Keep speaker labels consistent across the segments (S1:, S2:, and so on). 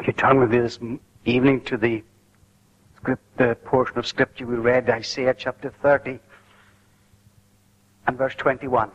S1: Would you turn with me this evening to the portion of Scripture we read, Isaiah chapter 30 and verse 21.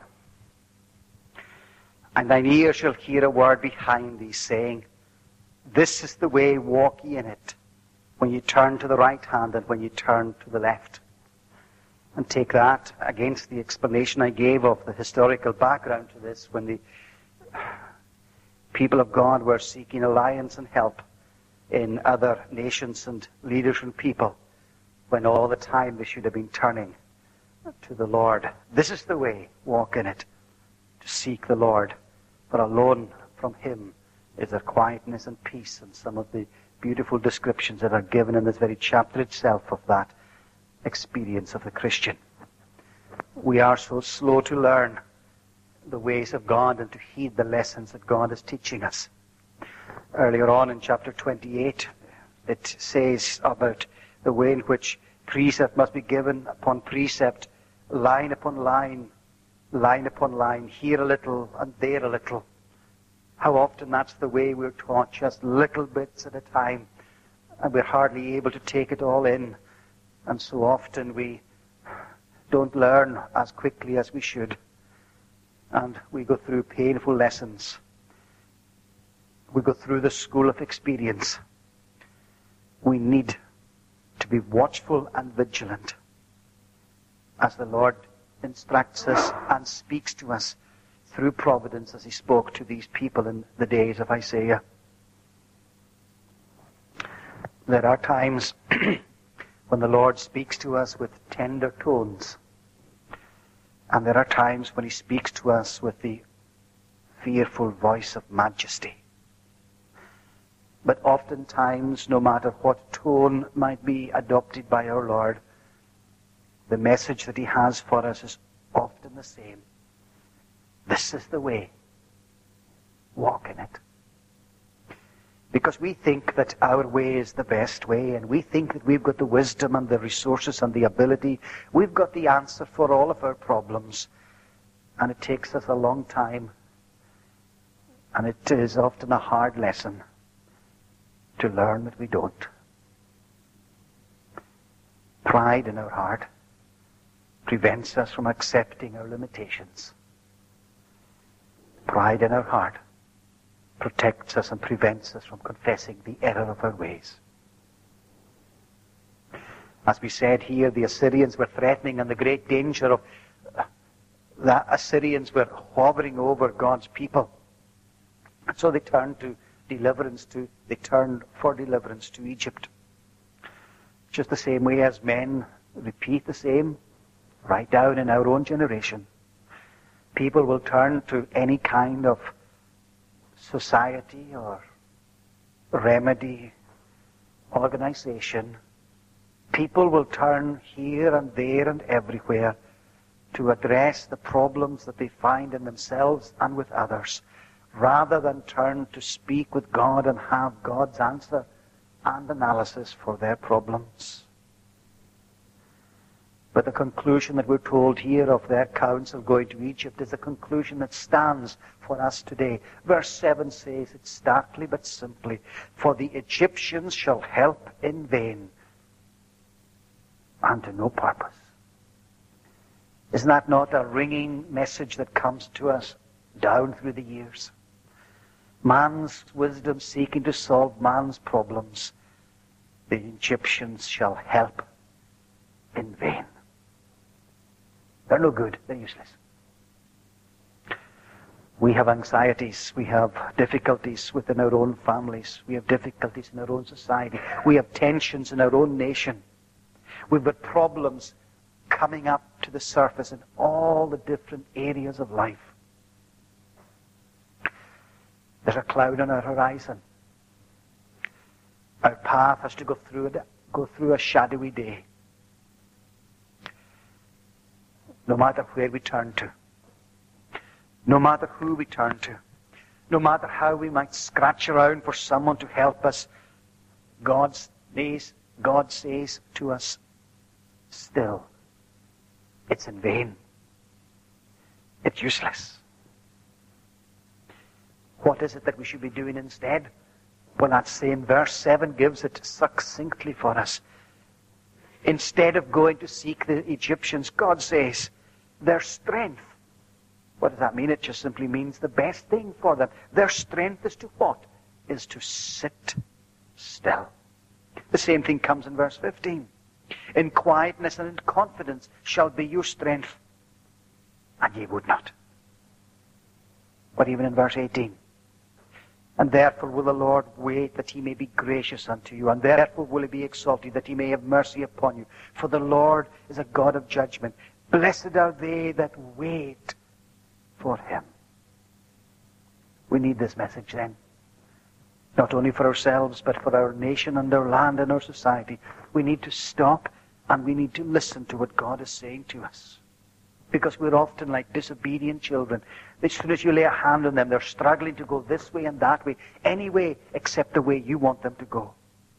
S1: And thine ear shall hear a word behind thee, saying, This is the way, walk ye in it, when you turn to the right hand and when you turn to the left. And take that against the explanation I gave of the historical background to this, when the people of God were seeking alliance and help in other nations and leaders and people, when all the time they should have been turning to the Lord. This is the way, walk in it, to seek the Lord. For alone from Him is there quietness and peace, and some of the beautiful descriptions that are given in this very chapter itself of that experience of the Christian. We are so slow to learn the ways of God and to heed the lessons that God is teaching us. Earlier on in chapter 28, it says about the way in which precept must be given upon precept, line upon line, line upon line, here a little and there a little. How often that's the way we're taught, just little bits at a time, and we're hardly able to take it all in. And so often we don't learn as quickly as we should. And we go through painful lessons. We go through the school of experience. We need to be watchful and vigilant as the Lord instructs us and speaks to us through providence as He spoke to these people in the days of Isaiah. There are times when the Lord speaks to us with tender tones. And there are times when He speaks to us with the fearful voice of majesty. But oftentimes, no matter what tone might be adopted by our Lord, the message that He has for us is often the same. This is the way. Walk in it. Because we think that our way is the best way, and we think that we've got the wisdom and the resources and the ability. We've got the answer for all of our problems. And it takes us a long time. And it is often a hard lesson to learn that we don't. Pride in our heart prevents us from accepting our limitations. Pride in our heart protects us and prevents us from confessing the error of our ways. As we said here, the Assyrians were threatening, and the great danger of the Assyrians were hovering over God's people. And so they turned for deliverance to Egypt. Just the same way as men repeat the same right down in our own generation. People will turn to any kind of society or remedy, organization. People will turn here and there and everywhere to address the problems that they find in themselves and with others, rather than turn to speak with God and have God's answer and analysis for their problems. But the conclusion that we're told here of their counsel going to Egypt is a conclusion that stands for us today. Verse 7 says it starkly but simply, For the Egyptians shall help in vain and to no purpose. Is that not a ringing message that comes to us down through the years? Man's wisdom seeking to solve man's problems. The Egyptians shall help in vain. They're no good. They're useless. We have anxieties. We have difficulties within our own families. We have difficulties in our own society. We have tensions in our own nation. We've got problems coming up to the surface in all the different areas of life. There's a cloud on our horizon. Our path has to go through a shadowy day. No matter where we turn to, no matter who we turn to, no matter how we might scratch around for someone to help us, God says to us, still, it's in vain. It's useless. What is it that we should be doing instead? Well, that same verse 7 gives it succinctly for us. Instead of going to seek the Egyptians, God says, their strength. What does that mean? It just simply means the best thing for them. Their strength is to what? Is to sit still. The same thing comes in verse 15. In quietness and in confidence shall be your strength, and ye would not. But even in verse 18, and therefore will the Lord wait that he may be gracious unto you, and therefore will he be exalted that he may have mercy upon you. For the Lord is a God of judgment. Blessed are they that wait for him. We need this message then. Not only for ourselves, but for our nation and our land and our society. We need to stop and we need to listen to what God is saying to us. Because we're often like disobedient children. As soon as you lay a hand on them, they're struggling to go this way and that way. Any way except the way you want them to go.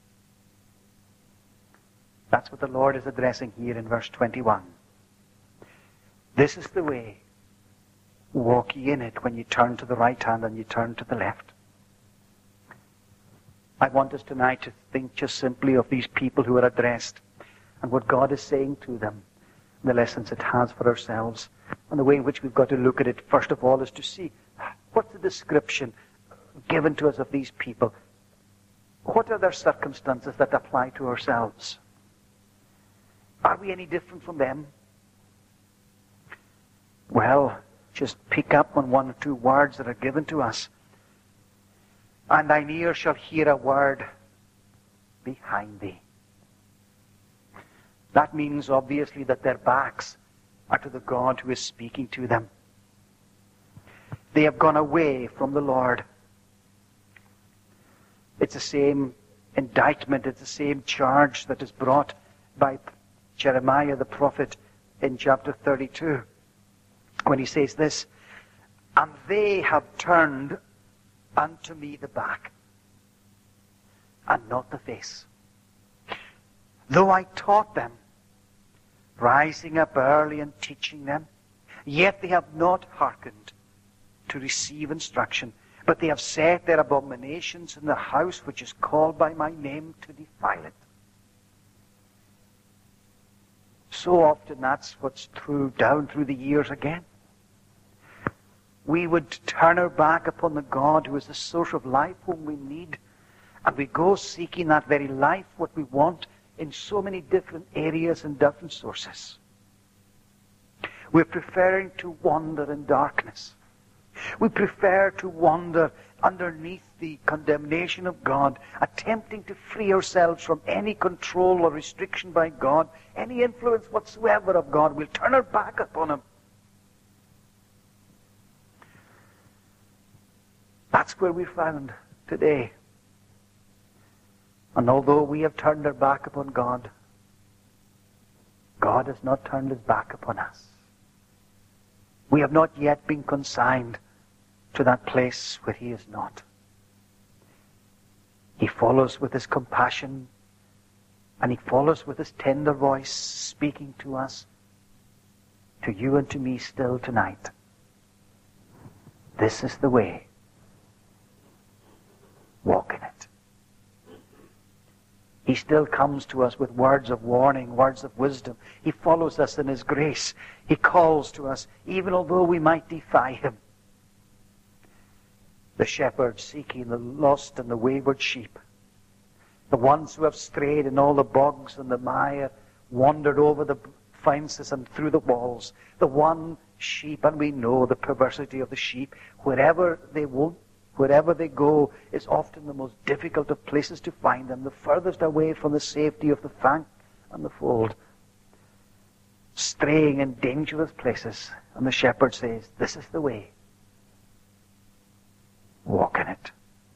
S1: That's what the Lord is addressing here in verse 21. This is the way. Walk ye in it when you turn to the right hand and you turn to the left. I want us tonight to think just simply of these people who are addressed and what God is saying to them. The lessons it has for ourselves. And the way in which we've got to look at it, first of all, is to see what's the description given to us of these people. What are their circumstances that apply to ourselves? Are we any different from them? Well, just pick up on one or two words that are given to us. And thine ear shall hear a word behind thee. That means, obviously, that their backs are to the God who is speaking to them. They have gone away from the Lord. It's the same indictment, it's the same charge that is brought by Jeremiah the prophet in chapter 32. When he says this, and they have turned unto me the back, and not the face. Though I taught them, rising up early and teaching them, yet they have not hearkened to receive instruction, but they have set their abominations in the house which is called by my name to defile it. So often that's what's true down through the years again. We would turn our back upon the God who is the source of life whom we need, and we go seeking that very life, what we want, in so many different areas and different sources. We're preferring to wander in darkness. We prefer to wander underneath the condemnation of God, attempting to free ourselves from any control or restriction by God, any influence whatsoever of God. We'll turn our back upon him. That's where we're found today. And although we have turned our back upon God, God has not turned his back upon us. We have not yet been consigned to that place where he is not. He follows with his compassion, and he follows with his tender voice, speaking to us, to you and to me still tonight. This is the way. Walk in it. He still comes to us with words of warning, words of wisdom. He follows us in his grace. He calls to us, even although we might defy him. The shepherd seeking the lost and the wayward sheep. The ones who have strayed in all the bogs and the mire, wandered over the fences and through the walls. The one sheep, and we know the perversity of the sheep. Wherever they go is often the most difficult of places to find them, the furthest away from the safety of the fang and the fold. Straying in dangerous places. And the shepherd says, this is the way. Walk in it.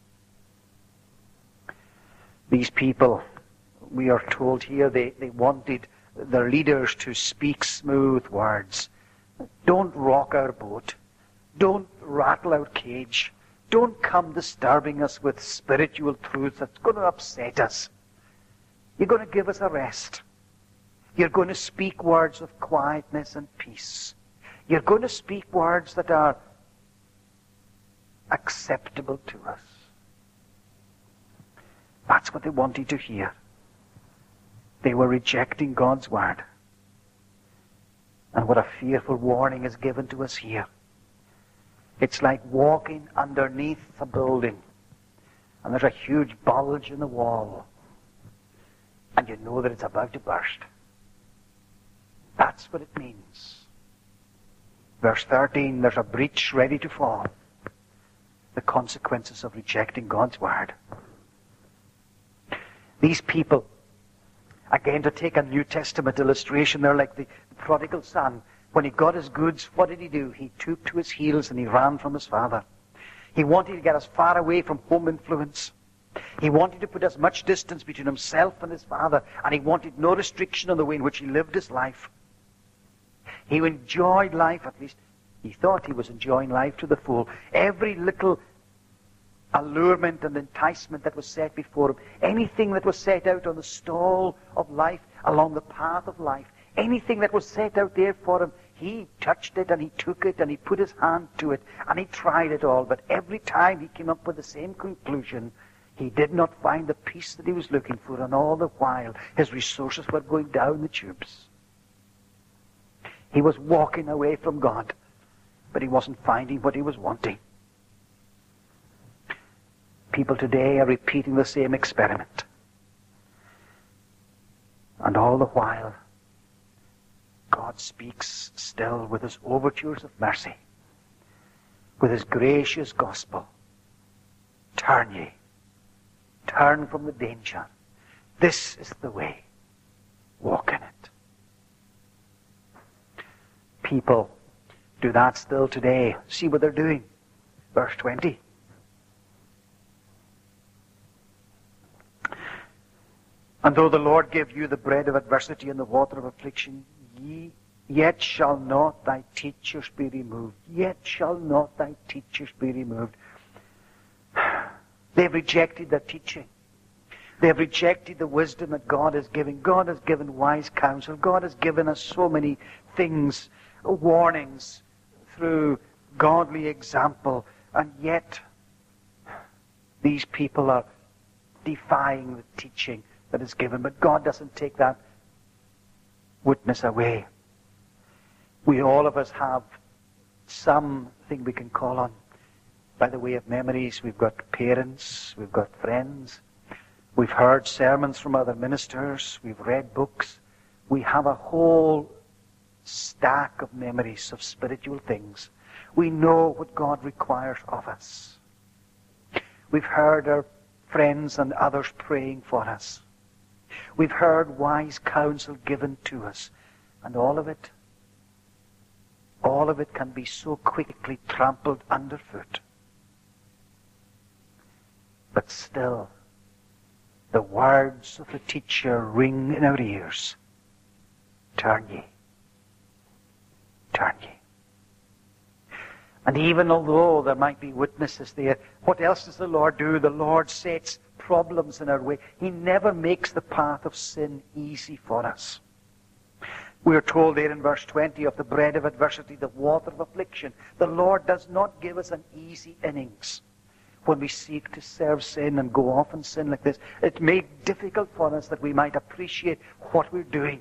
S1: These people, we are told here, they wanted their leaders to speak smooth words. Don't rock our boat. Don't rattle our cage. Don't come disturbing us with spiritual truths that's going to upset us. You're going to give us a rest. You're going to speak words of quietness and peace. You're going to speak words that are acceptable to us. what they wanted to hear. They were rejecting God's word. And what a fearful warning is given to us here. It's like walking underneath a building, and there's a huge bulge in the wall, and you know that it's about to burst. That's what it means. Verse 13, there's a breach ready to fall. The consequences of rejecting God's word. These people, again, to take a New Testament illustration, they're like the prodigal son. When he got his goods, what did he do? He took to his heels and he ran from his father. He wanted to get as far away from home influence. He wanted to put as much distance between himself and his father, and he wanted no restriction on the way in which he lived his life. He enjoyed life, at least he thought he was enjoying life to the full. Every little allurement and enticement that was set before him, anything that was set out on the stall of life, along the path of life, anything that was set out there for him, he touched it and he took it and he put his hand to it and he tried it all. But every time he came up with the same conclusion. He did not find the peace that he was looking for, and all the while his resources were going down the tubes. He was walking away from God, but he wasn't finding what he was wanting. People today are repeating the same experiment. And all the while, God speaks still with his overtures of mercy, with his gracious gospel. Turn ye. Turn from the danger. This is the way. Walk in it. People do that still today. See what they're doing. Verse 20. And though the Lord give you the bread of adversity and the water of affliction, yet shall not thy teachers be removed. Yet shall not thy teachers be removed. They've rejected their teaching. They've rejected the wisdom that God has given. God has given wise counsel. God has given us so many things, warnings through godly example. And yet, these people are defying the teaching that is given. But God doesn't take that witness away. We all of us have something we can call on. By the way of memories, we've got parents, we've got friends, we've heard sermons from other ministers, we've read books. We have a whole stack of memories of spiritual things. We know what God requires of us. We've heard our friends and others praying for us. We've heard wise counsel given to us. And all of it can be so quickly trampled underfoot. But still, the words of the teacher ring in our ears. Turn ye. Turn ye. And even although there might be witnesses there, what else does the Lord do? The Lord sets problems in our way. He never makes the path of sin easy for us. We are told there in verse 20 of the bread of adversity, the water of affliction. The Lord does not give us an easy innings. When we seek to serve sin and go off and sin like this, it made difficult for us that we might appreciate what we're doing.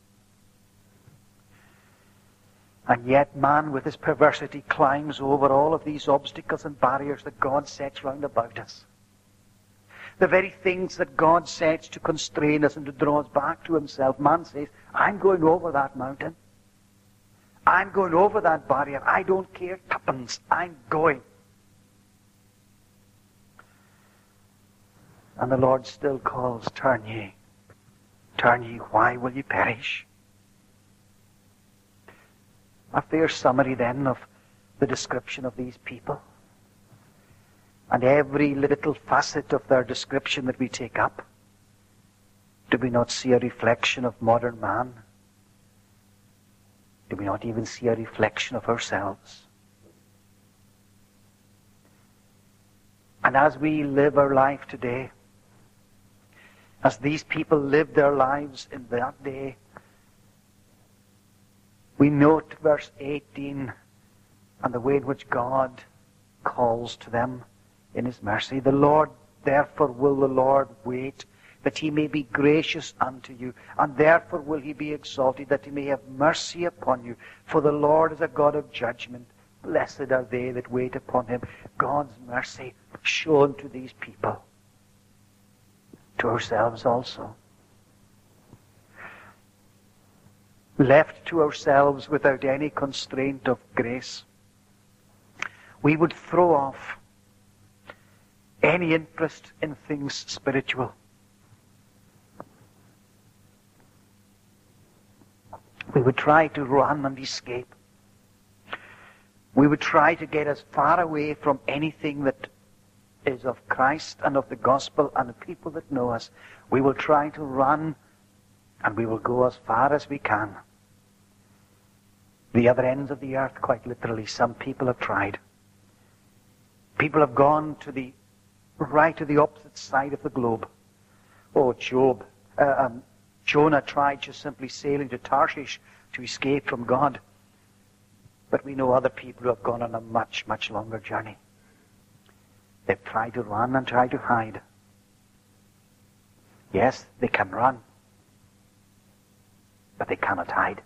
S1: And yet man with his perversity climbs over all of these obstacles and barriers that God sets round about us. The very things that God sets to constrain us and to draw us back to himself, man says, I'm going over that mountain. I'm going over that barrier. I don't care tuppence. I'm going. And the Lord still calls, turn ye. Turn ye, why will ye perish? A fair summary then of the description of these people. And every little facet of their description that we take up. Do we not see a reflection of modern man? Do we not even see a reflection of ourselves? And as we live our life today, as these people lived their lives in that day, we note verse 18 and the way in which God calls to them in his mercy. The Lord Therefore will the Lord wait, that he may be gracious unto you. And therefore will he be exalted, that he may have mercy upon you. For the Lord is a God of judgment. Blessed are they that wait upon him. God's mercy shown to these people. To ourselves also. Left to ourselves without any constraint of grace, we would throw off any interest in things spiritual. We would try to run and escape. We would try to get as far away from anything that is of Christ and of the gospel and the people that know us. We will try to run, and we will go as far as we can. The other ends of the earth, quite literally, some people have tried. People have gone to the right to the opposite side of the globe. Oh, Jonah tried just simply sailing to Tarshish to escape from God. But we know other people who have gone on a much, much longer journey. They've tried to run and tried to hide. Yes, they can run, but they cannot hide.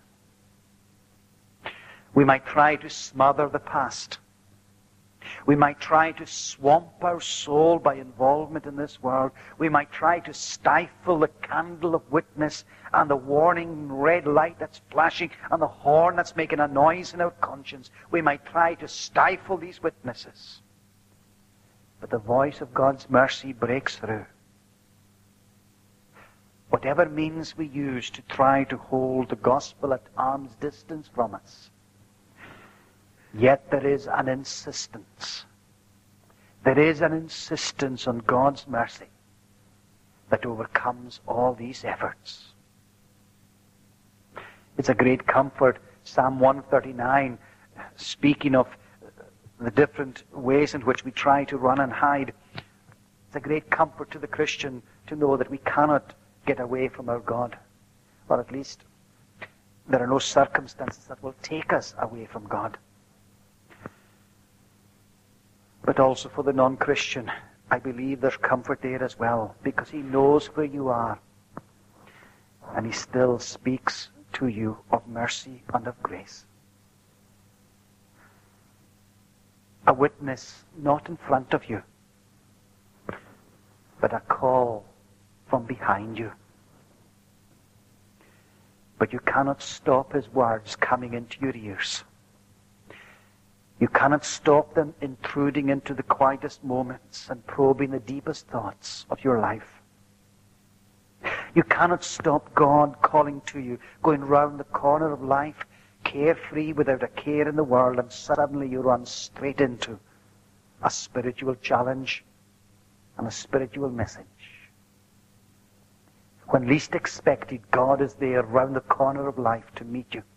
S1: We might try to smother the past. We might try to swamp our soul by involvement in this world. We might try to stifle the candle of witness and the warning red light that's flashing and the horn that's making a noise in our conscience. We might try to stifle these witnesses. But the voice of God's mercy breaks through. Whatever means we use to try to hold the gospel at arm's distance from us, yet there is an insistence. There is an insistence on God's mercy that overcomes all these efforts. It's a great comfort, Psalm 139, speaking of the different ways in which we try to run and hide. It's a great comfort to the Christian to know that we cannot get away from our God. Or at least there are no circumstances that will take us away from God. But also for the non-Christian, I believe there's comfort there as well, because he knows where you are. And he still speaks to you of mercy and of grace. A witness not in front of you, but a call from behind you. But you cannot stop his words coming into your ears. You cannot stop them intruding into the quietest moments and probing the deepest thoughts of your life. You cannot stop God calling to you, going round the corner of life, carefree without a care in the world, and suddenly you run straight into a spiritual challenge and a spiritual message. When least expected, God is there round the corner of life to meet you.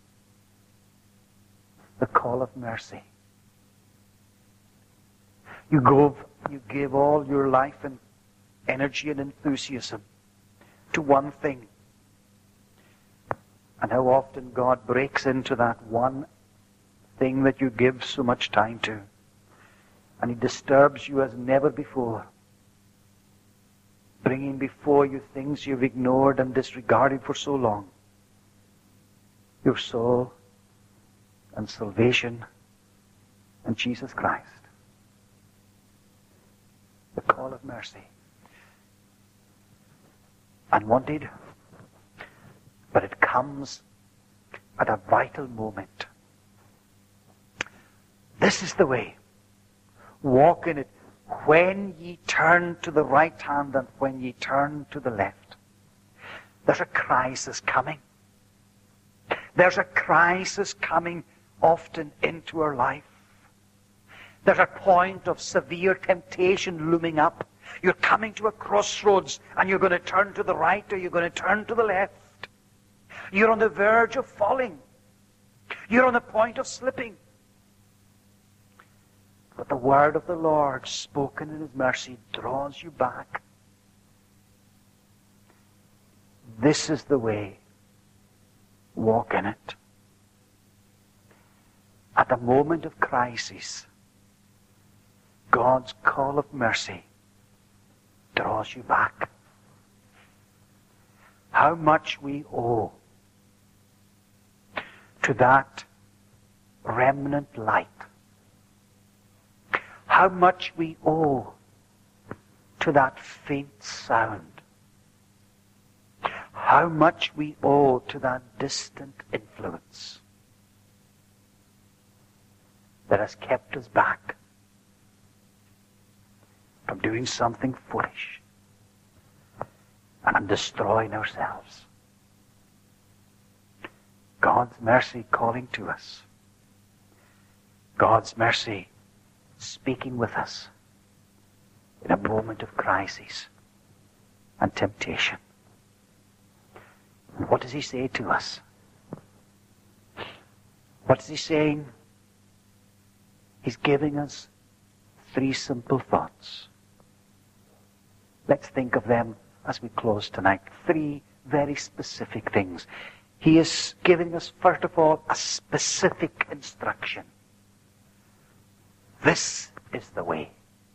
S1: The call of mercy. You give all your life and energy and enthusiasm to one thing. And how often God breaks into that one thing that you give so much time to. And he disturbs you as never before, bringing before you things you've ignored and disregarded for so long. Your soul and salvation and Jesus Christ. The call of mercy. Unwanted, but it comes at a vital moment. This is the way. Walk in it when ye turn to the right hand and when ye turn to the left. There's a crisis coming. There's a crisis coming often into our life. There's a point of severe temptation looming up. You're coming to a crossroads and you're going to turn to the right or you're going to turn to the left. You're on the verge of falling. You're on the point of slipping. But the word of the Lord, spoken in his mercy, draws you back. This is the way. Walk in it. At the moment of crisis, God's call of mercy draws you back. How much we owe to that remnant light. How much we owe to that faint sound. How much we owe to that distant influence that has kept us back from doing something foolish and destroying ourselves. God's mercy calling to us. God's mercy speaking with us in a moment of crisis and temptation. And what does he say to us? What is he saying? He's giving us 3 simple thoughts. Let's think of them as we close tonight. 3 very specific things. He is giving us, first of all, a specific instruction. This is the way.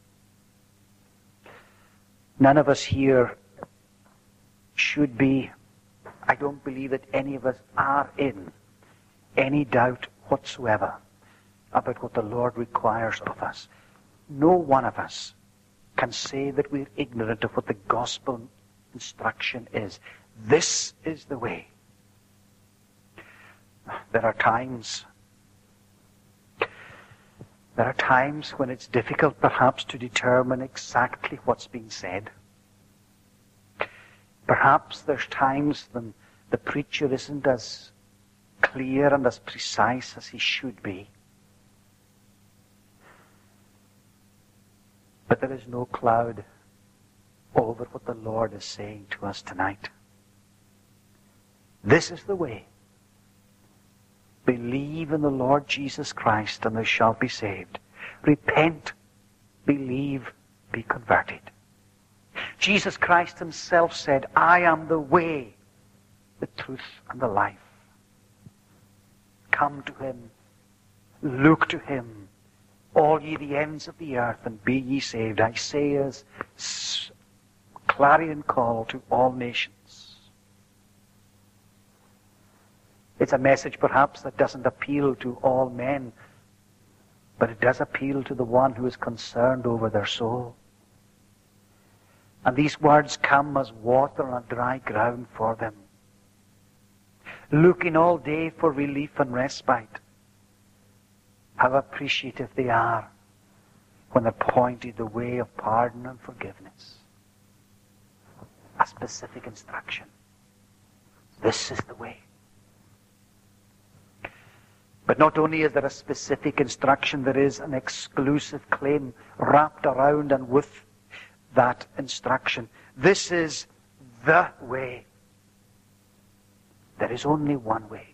S1: None of us here should be, I don't believe that any of us are in any doubt whatsoever about what the Lord requires of us. No one of us can say that we're ignorant of what the gospel instruction is. This is the way. There are times when it's difficult perhaps to determine exactly what's being said. Perhaps there's times when the preacher isn't as clear and as precise as he should be. But there is no cloud over what the Lord is saying to us tonight. This is the way. Believe in the Lord Jesus Christ and thou shalt be saved. Repent, believe, be converted. Jesus Christ himself said, I am the way, the truth, and the life. Come to him, look to him, all ye the ends of the earth, and be ye saved. Isaiah's clarion call to all nations. It's a message perhaps that doesn't appeal to all men, but it does appeal to the one who is concerned over their soul. And these words come as water on a dry ground for them, looking all day for relief and respite. How appreciative they are when they're pointed the way of pardon and forgiveness. A specific instruction. This is the way. But not only is there a specific instruction, there is an exclusive claim wrapped around and with that instruction. This is the way. There is only one way.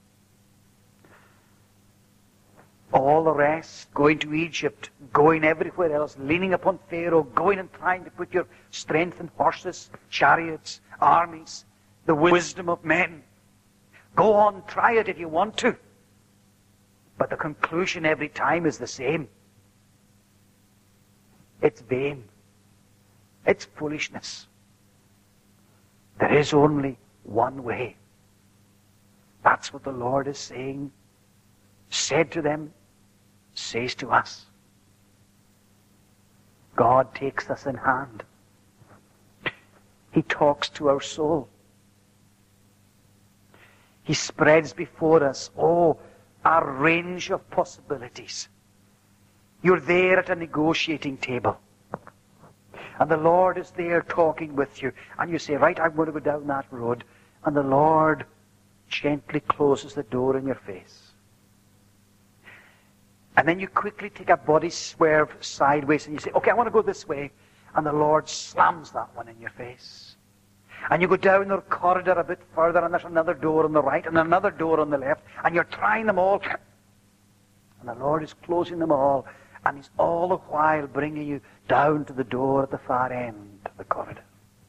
S1: All the rest, going to Egypt, going everywhere else, leaning upon Pharaoh, going and trying to put your strength in horses, chariots, armies, the wisdom of men. Go on, try it if you want to. But the conclusion every time is the same. It's vain. It's foolishness. There is only one way. That's what the Lord is saying. Said to them, says to us. God takes us in hand. He talks to our soul. He spreads before us, a range of possibilities. You're there at a negotiating table. And the Lord is there talking with you. And you say, right, I'm going to go down that road. And the Lord gently closes the door in your face. And then you quickly take a body swerve sideways and you say, okay, I want to go this way. And the Lord slams that one in your face. And you go down the corridor a bit further and there's another door on the right and another door on the left. And you're trying them all. And the Lord is closing them all. And He's all the while bringing you down to the door at the far end of the corridor.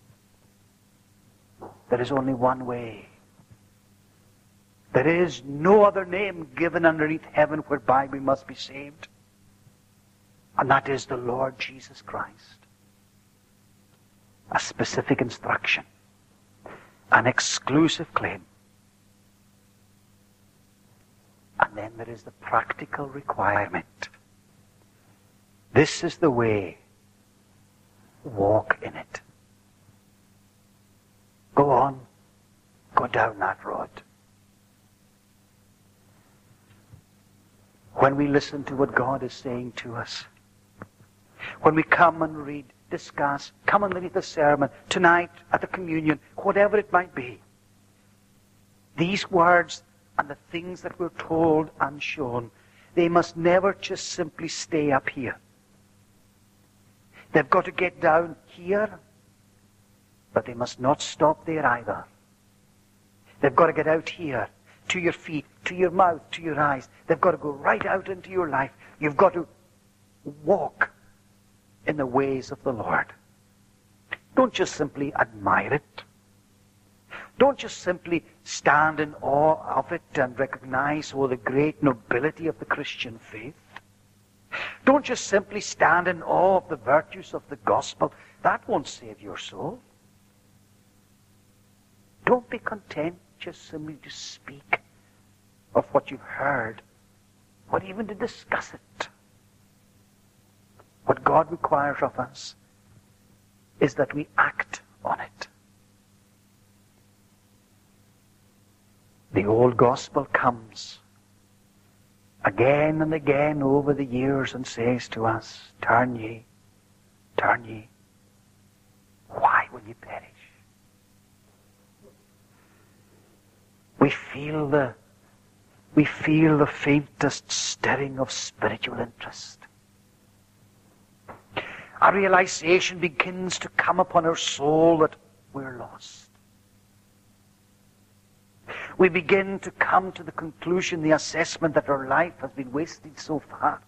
S1: There is only one way. There is no other name given underneath heaven whereby we must be saved. And that is the Lord Jesus Christ. a specific instruction, an exclusive claim. And then there is the practical requirement. This is the way. Walk in it. Go on. Go down that road. When we listen to what God is saying to us, when we come and read, discuss, come underneath the sermon, tonight at the communion, whatever it might be, these words and the things that we're told and shown, they must never just simply stay up here. They've got to get down here, but they must not stop there either. They've got to get out here, to your feet, to your mouth, to your eyes. They've got to go right out into your life. You've got to walk in the ways of the Lord. Don't just simply admire it. Don't just simply stand in awe of it and recognize, the great nobility of the Christian faith. Don't just simply stand in awe of the virtues of the gospel. That won't save your soul. Don't be content just simply to speak of what you've heard, or even to discuss it. What God requires of us is that we act on it. The old gospel comes again and again over the years and says to us, turn ye. Why will ye perish? We feel the faintest stirring of spiritual interest. A realization begins to come upon our soul that we're lost. We begin to come to the conclusion, the assessment that our life has been wasted so far.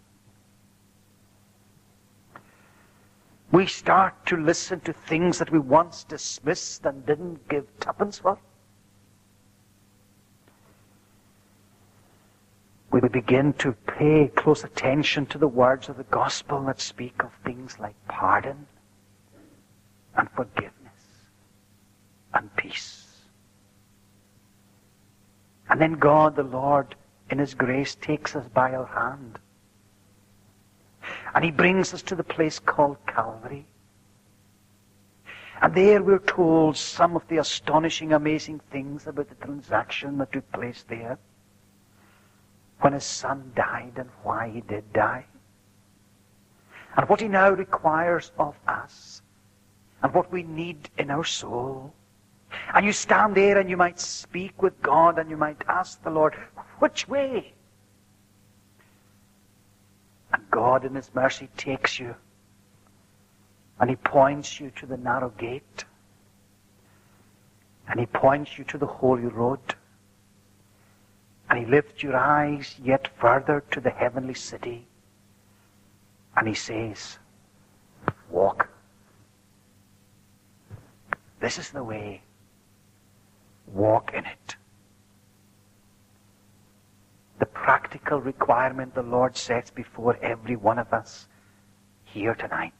S1: We start to listen to things that we once dismissed and didn't give tuppence for. We begin to pay close attention to the words of the gospel that speak of things like pardon and forgiveness and peace. And then God, the Lord, in His grace, takes us by our hand. And He brings us to the place called Calvary. And there we're told some of the astonishing, amazing things about the transaction that took place there, when His Son died and why He did die, and what He now requires of us, and what we need in our soul. And you stand there and you might speak with God and you might ask the Lord, which way? And God in His mercy takes you and He points you to the narrow gate, and He points you to the holy road. And He lifts your eyes yet further to the heavenly city. And He says, walk. This is the way. Walk in it. The practical requirement the Lord sets before every one of us here tonight.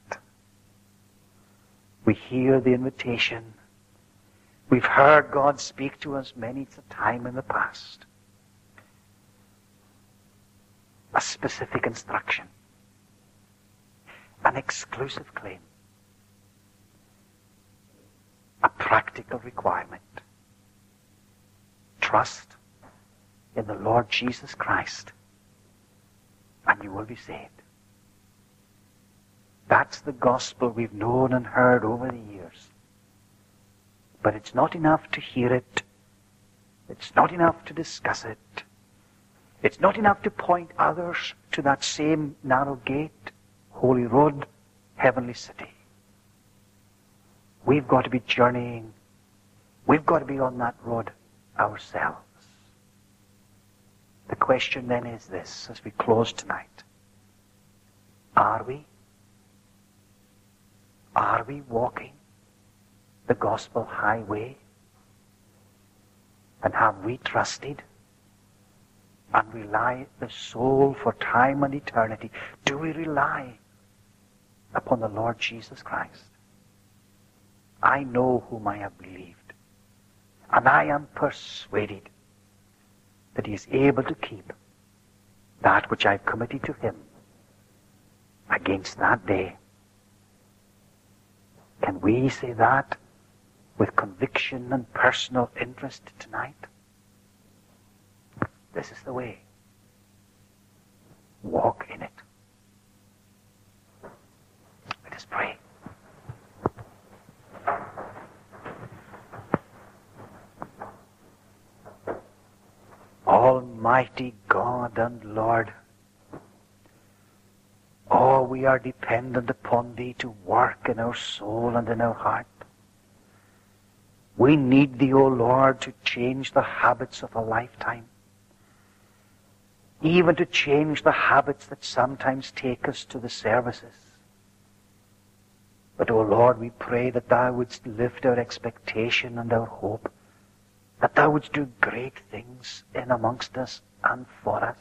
S1: We hear the invitation. We've heard God speak to us many a time in the past. A specific instruction, an exclusive claim, a practical requirement. Trust in the Lord Jesus Christ and you will be saved. That's the gospel we've known and heard over the years. But it's not enough to hear it. It's not enough to discuss it. It's not enough to point others to that same narrow gate, holy road, heavenly city. We've got to be journeying. We've got to be on that road ourselves. The question then is this, as we close tonight. Are we walking the gospel highway? And have we trusted and rely the soul for time and eternity? Do we rely upon the Lord Jesus Christ? I know whom I have believed, and I am persuaded that he is able to keep that which I have committed to him against that day. Can we say that with conviction and personal interest tonight? This is the way. Walk in it. Let us pray. Almighty God and Lord, oh, we are dependent upon Thee to work in our soul and in our heart. We need Thee, O Lord, to change the habits of a lifetime, even to change the habits that sometimes take us to the services. But, O Lord, we pray that Thou wouldst lift our expectation and our hope, that Thou wouldst do great things in amongst us and for us.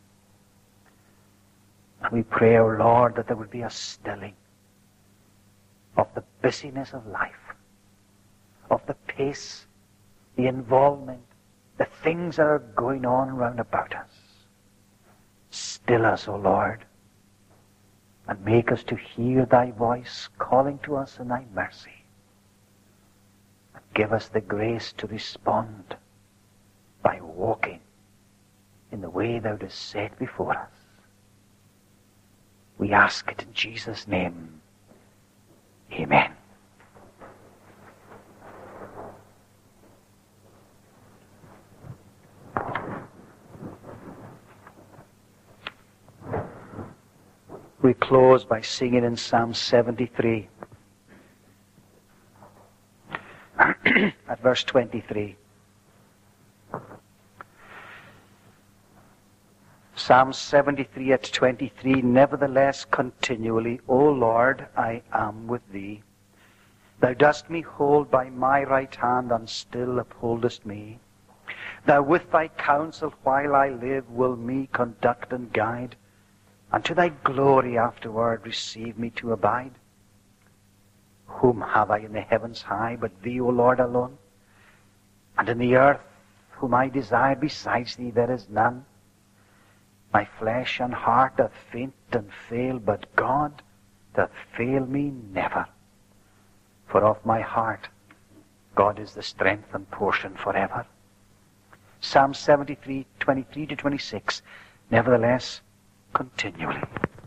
S1: And we pray, O Lord, that there would be a stilling of the busyness of life, of the pace, the involvement, the things that are going on round about us. Still us, O Lord, and make us to hear Thy voice calling to us in Thy mercy. And give us the grace to respond by walking in the way Thou dost set before us. We ask it in Jesus' name. Amen. We close by singing in Psalm 73 at verse 23. Psalm 73 at 23, nevertheless continually, O Lord, I am with Thee. Thou dost me hold by my right hand, and still upholdest me. Thou with Thy counsel while I live will me conduct and guide, and to Thy glory afterward receive me to abide. Whom have I in the heavens high but Thee, O Lord, alone? And in the earth whom I desire besides Thee there is none. My flesh and heart doth faint and fail, but God doth fail me never. For of my heart God is the strength and portion forever. Psalm 73, 23 to 26, nevertheless, continually.